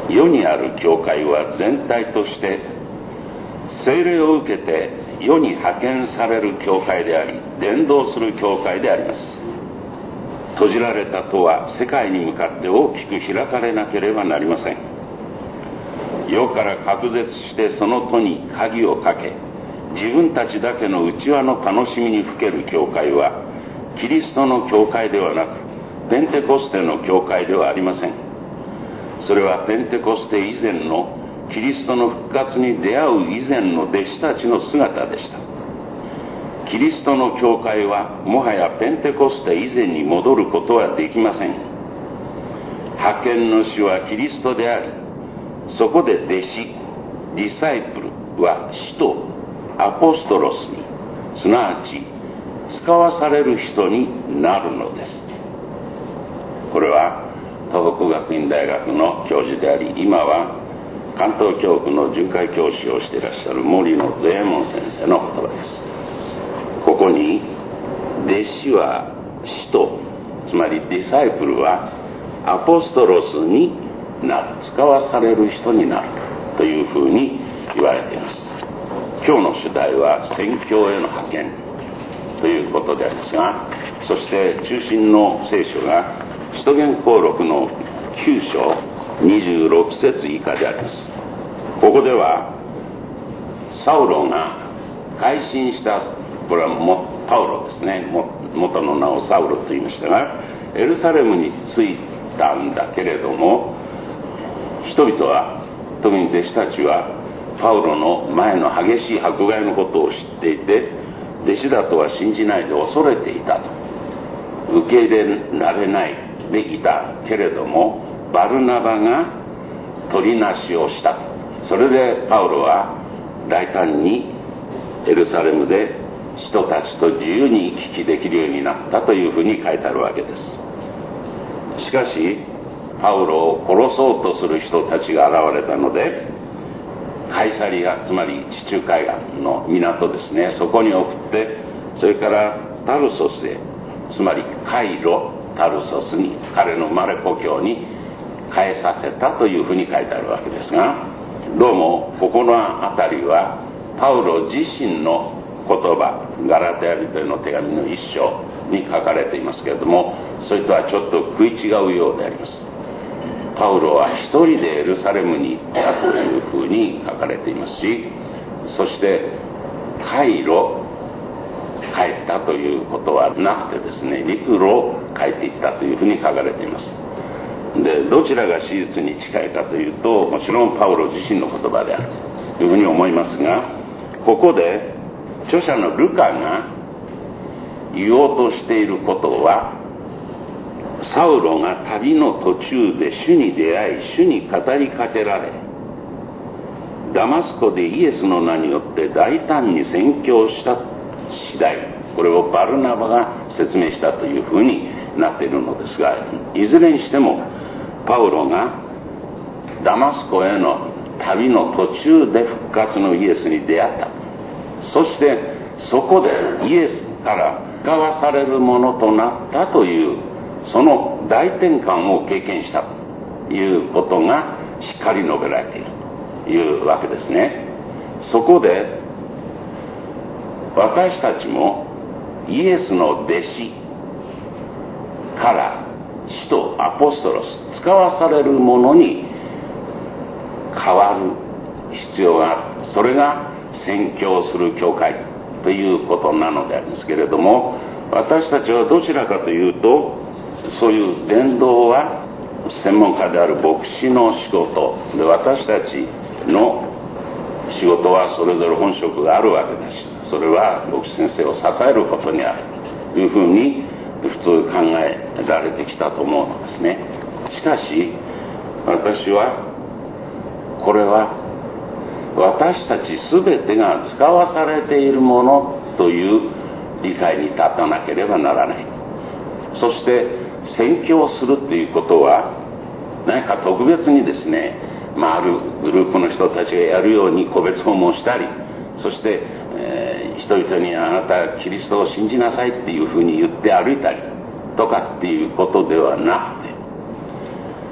世にある教会は全体として聖霊を受けて世に派遣される教会であり、伝道する教会であります。閉じられた戸は世界に向かって大きく開かれなければなりません。世から隔絶してその戸に鍵をかけ、自分たちだけの内輪の楽しみにふける教会はキリストの教会ではなく、ペンテコステの教会ではありません。それはペンテコステ以前のキリストの復活に出会う以前の弟子たちの姿でした。キリストの教会はもはやペンテコステ以前に戻ることはできません。派遣の主はキリストであり、そこで弟子、ディサイプルは使徒、アポストロスに、すなわち使わされる人になるのです。これは東北学院大学の教授であり、今は関東教区の巡回教師をしていらっしゃる森野税右衛門先生の言葉です。ここに弟子は使徒、つまりディサイプルはアポストロスになる、使わされる人になるというふうに言われています。今日の主題は宣教への派遣ということでありますが、そして中心の聖書が使徒言行録の9章26節以下であります。ここではサウロが改心した、これはパウロですね、元の名をサウロと言いましたが、エルサレムに着いたんだけれども、人々は、特に弟子たちはパウロの前の激しい迫害のことを知っていて、弟子だとは信じないで恐れていたと。受け入れられないでいたけれども、バルナバが取りなしをしたと。それでパウロは大胆にエルサレムで人たちと自由に行き来できるようになったというふうに書いてあるわけです。しかしパウロを殺そうとする人たちが現れたので、カイサリア、つまり地中海岸の港ですね、そこに送って、それからタルソスへ、つまりカイロ、タルソスに、彼の生まれ故郷に変えさせたというふうに書いてあるわけですが、どうもここの辺りはパウロ自身の言葉、ガラテヤ人への手紙の一章に書かれていますけれども、それとはちょっと食い違うようであります。パウロは一人でエルサレムに行ったというふうに書かれていますし、そしてカイロ、帰ったということはなくてですね、陸路を帰っていったというふうに書かれています。で、どちらが史実に近いかというと、もちろんパウロ自身の言葉であるというふうに思いますが、ここで著者のルカが言おうとしていることは、サウロが旅の途中で主に出会い、主に語りかけられ、ダマスコでイエスの名によって大胆に宣教した次第、これをバルナバが説明したというふうになっているのですが、いずれにしてもパウロがダマスコへの旅の途中で復活のイエスに出会った。そしてそこでイエスから使わされるものとなったという、その大転換を経験したということがしっかり述べられているというわけですね。そこで私たちもイエスの弟子から使徒、アポストロス、使わされるものに変わる必要がある。それが宣教する教会ということなのでありますけれども、私たちはどちらかというと、そういう伝道は専門家である牧師の仕事で、私たちの仕事はそれぞれ本職があるわけだし、それは牧師先生を支えることにあるというふうに普通考えられてきたと思うのですね。しかし私はこれは私たち全てが使わされているものという理解に立たなければならない。そして宣教するということは何か特別にですね、あるグループの人たちがやるように個別訪問したり、そして、人々にあなたキリストを信じなさいっていうふうに言って歩いたりとかっていうことではなくて、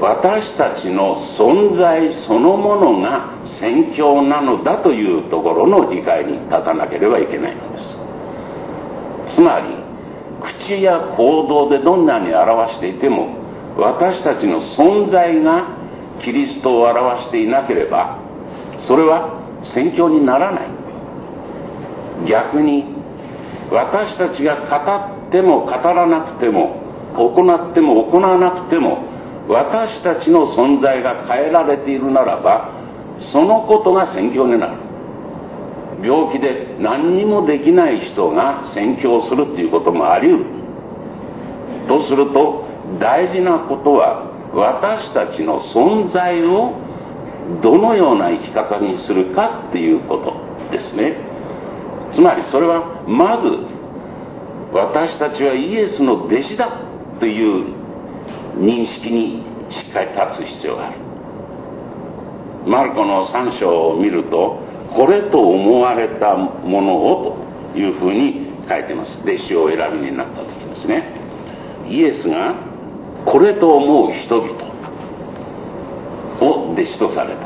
私たちの存在そのものが宣教なのだというところの理解に立たなければいけないのです。つまり口や行動でどんなに表していても、私たちの存在がキリストを表していなければ、それは宣教にならない。逆に私たちが語っても語らなくても、行っても行わなくても、私たちの存在が変えられているならば、そのことが宣教になる。病気で何にもできない人が宣教するっていうこともあり得る。とすると、大事なことは、私たちの存在をどのような生き方にするかっていうことですね。つまりそれはまず、私たちはイエスの弟子だという認識にしっかり立つ必要がある。マルコの3章を見ると、これと思われたものをというふうに書いてます。弟子をお選びになった時ですね。イエスがこれと思う人々を弟子とされた。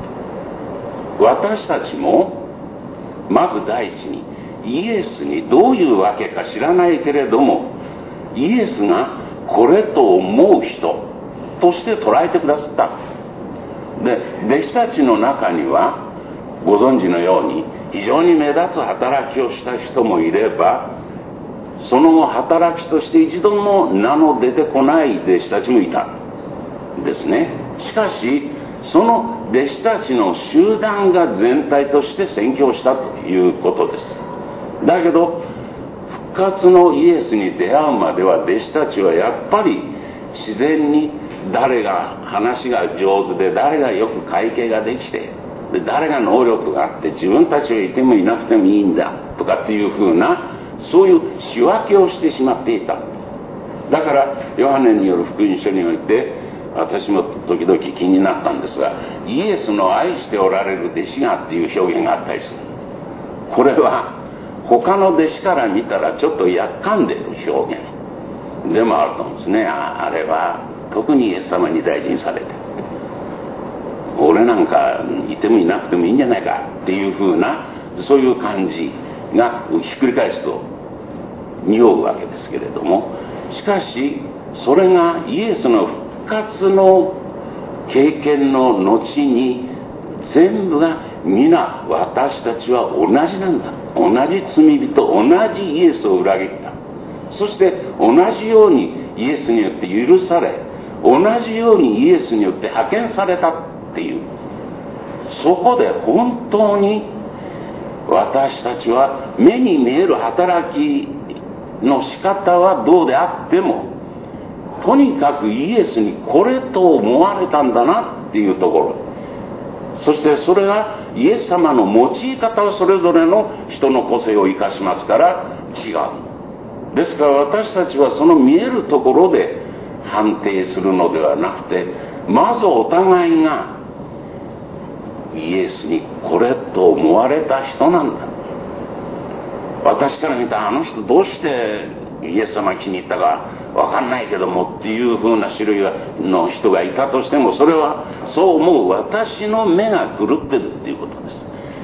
私たちもまず第一にイエスにどういうわけか知らないけれども、イエスがこれと思う人として捉えてくださった。で、弟子たちの中にはご存知のように非常に目立つ働きをした人もいれば、その後働きとして一度も名の出てこない弟子たちもいたんですね。しかしその弟子たちの集団が全体として宣教したということです。だけど復活のイエスに出会うまでは、弟子たちはやっぱり自然に誰が話が上手で、誰がよく会計ができて、で誰が能力があって自分たちがいてもいなくてもいいんだとかっていうふうな、そういう仕分けをしてしまっていた。だからヨハネによる福音書において、私も時々気になったんですが、イエスの愛しておられる弟子がっていう表現があったりする。これは他の弟子から見たらちょっとやっかんでいる表現でもあると思うんですね。あれは特にイエス様に大事にされて、俺なんかいてもいなくてもいいんじゃないかっていうふうな、そういう感じがひっくり返すと匂うわけですけれども、しかしそれがイエスの復活の経験の後に全部が皆私たちは同じなんだ、同じ罪人、同じイエスを裏切った、そして同じようにイエスによって許され、同じようにイエスによって派遣されたっていう、そこで本当に私たちは目に見える働きの仕方はどうであっても、とにかくイエスにこれと思われたんだなっていうところ、そしてそれがイエス様の用い方はそれぞれの人の個性を生かしますから違う。ですから私たちはその見えるところで判定するのではなくて、まずお互いがイエスにこれと思われた人なんだ。私から見たあの人どうしてイエス様気に入ったかわかんないけどもっていう風な種類の人がいたとしても、それはそう思う私の目が狂ってるっていうことです。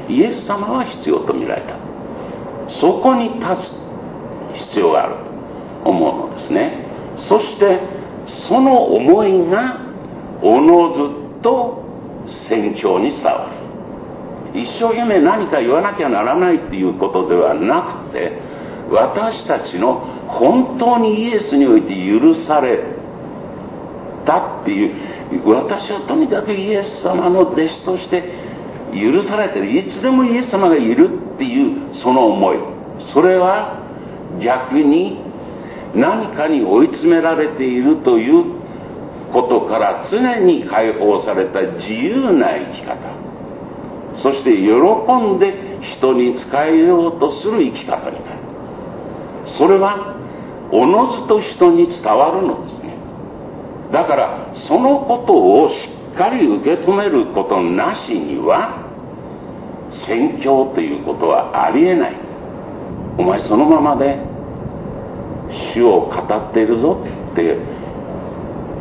イエス様は必要と見られた。そこに立つ必要があると思うのですね。そしてその思いがおのずと宣教に伝わる。一生懸命何か言わなきゃならないっていうことではなくて、私たちの本当にイエスにおいて許されたっていう、私はとにかくイエス様の弟子として許されてる、いつでもイエス様がいるっていうその思い、それは逆に何かに追い詰められているということから常に解放された自由な生き方、そして喜んで人に仕えようとする生き方になる。それはおのずと人に伝わるのですね。だからそのことをしっかり受け止めることなしには宣教ということはありえない。お前そのままで主を語っているぞって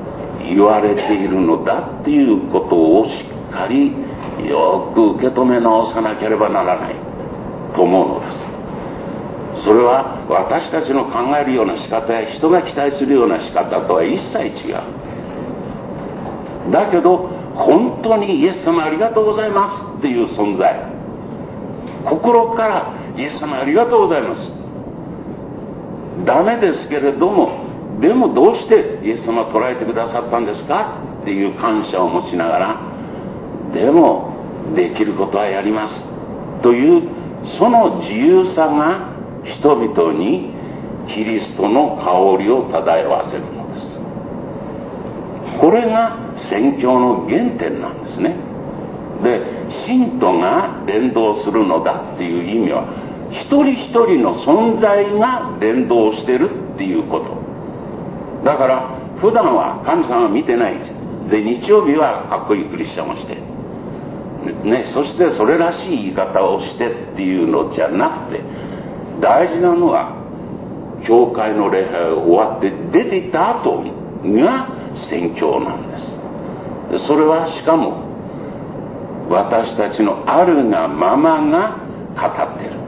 言われているのだっていうことをしっかりよく受け止め直さなければならないと思うのです。それは私たちの考えるような仕方や人が期待するような仕方とは一切違う。だけど本当にイエス様ありがとうございますっていう存在、心からイエス様ありがとうございます、ダメですけれども、でもどうしてイエス様を捉えてくださったんですかっていう感謝を持ちながら、でもできることはやりますというその自由さが人々にキリストの香りを漂わせるのです。これが宣教の原点なんですね。で、信徒が伝道するのだっていう意味は、一人一人の存在が伝道してるっていうことだから、普段は神様は見てないで、日曜日はかっこいいクリスチャンをしてね、そしてそれらしい言い方をしてっていうのじゃなくて、大事なのは教会の礼拝が終わって出ていった後が宣教なんです。それはしかも私たちのあるがままが語っている。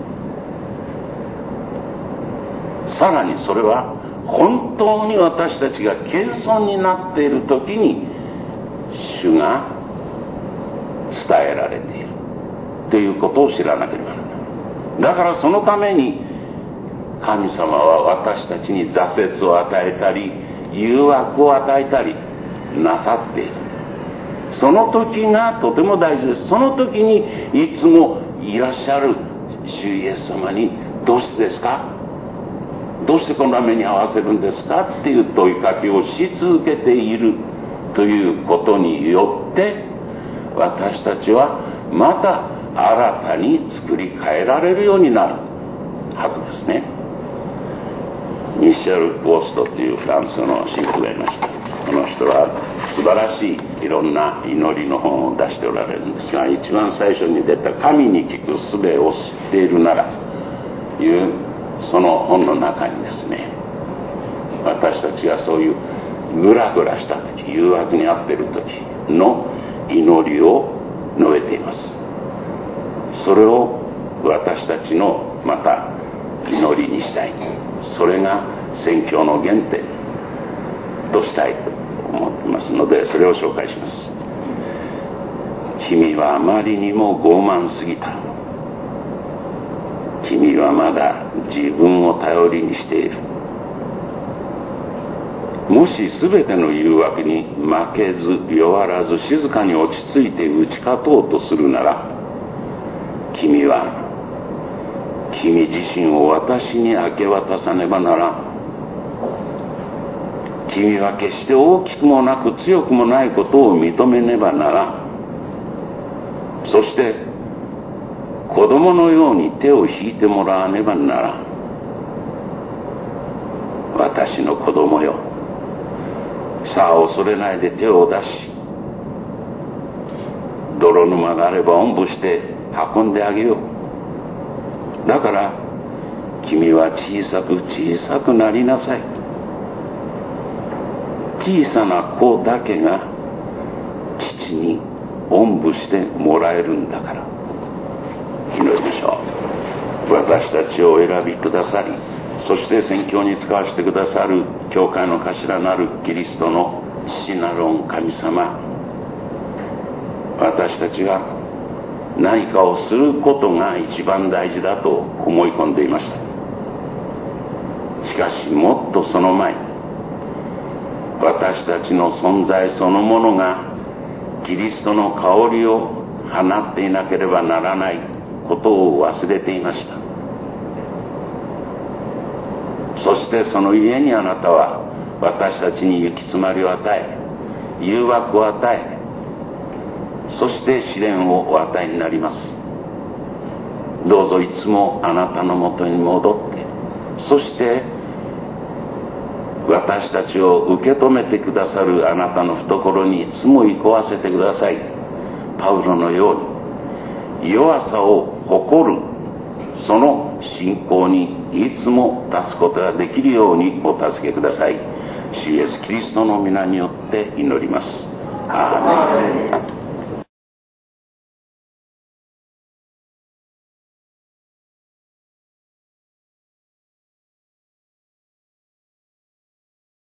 さらにそれは本当に私たちが謙遜になっている時に主が伝えられているということを知らなければならない。だからそのために神様は私たちに挫折を与えたり誘惑を与えたりなさっている。その時がとても大事です。その時にいつもいらっしゃる主イエス様に、どうしてですか、どうしてこんな目に遭わせるんですかっていう問いかけをし続けているということによって、私たちはまた新たに作り変えられるようになるはずですね。ミシェル・ボーストというフランスの神父がいました。この人は素晴らしいいろんな祈りの本を出しておられるんですが、一番最初に出た神に聞く術を知っているならいうその本の中にですね、私たちがそういうグラグラした時、誘惑に遭っている時の祈りを述べています。それを私たちのまた祈りにしたい。それが宣教の原点としたいと思っていますので、それを紹介します。君はあまりにも傲慢すぎた。君はまだ自分を頼りにしている。もし全ての誘惑に負けず弱らず静かに落ち着いて打ち勝とうとするなら、君自身を私に明け渡さねばならん。君は決して大きくもなく強くもないことを認めねばならん。そして子供のように手を引いてもらわねばならん。私の子供よ、さあ恐れないで手を出し、泥沼があればおんぶして運んであげよう。だから君は小さくなりなさい。小さな子だけが父におんぶしてもらえるんだから。祈りましょう。私たちをお選びくださり、そして宣教に使わせてくださる教会の頭なるキリストの父なる御神様、私たちが何かをすることが一番大事だと思い込んでいました。しかしもっとその前に、私たちの存在そのものがキリストの香りを放っていなければならないことを忘れていました。そしてそのゆえにあなたは私たちに行き詰まりを与え、誘惑を与え、そして試練をお与えになります。どうぞいつもあなたのもとに戻って、そして私たちを受け止めてくださるあなたの懐にいつも行こわせてください。パウロのように弱さを誇るその信仰にいつも立つことができるようにお助けください。 主イエスキリストの皆によって祈ります。アーメン。